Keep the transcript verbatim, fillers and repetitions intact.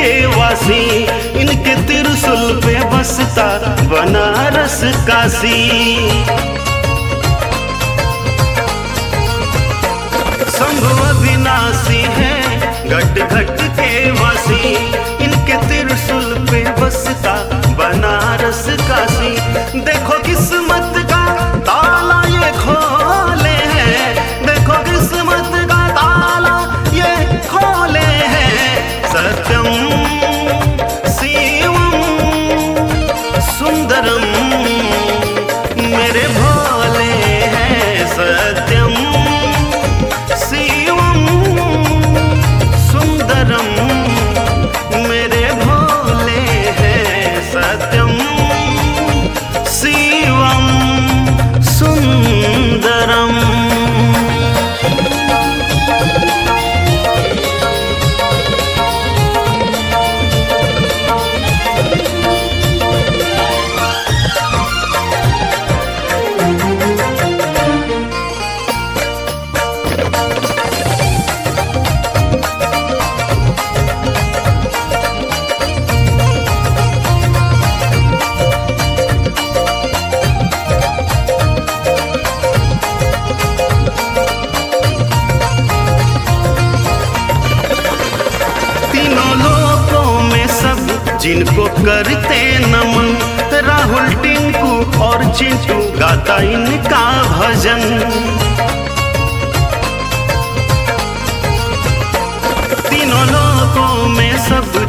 के वासी, इनके त्रिशूल पे बसता बनारस काशी। शंभु अविनाशी है घट घट के वासी, इनके त्रिशूल पे बसता बनारस काशी। देखो किस्मत का ताला ये खोले हैं, देखो किस्मत का ताला ये खोले हैं। सत्यम शिवम सुंदरम मेरे भोले हैं। सत्यम शिवम सुंदरम मेरे भोले हैं। सत्यम शिवम सुंदरम। जिनको करते नमन, राहुल टिंकू और चिंटू गाता इनका भजन। तीनों लोगों में सब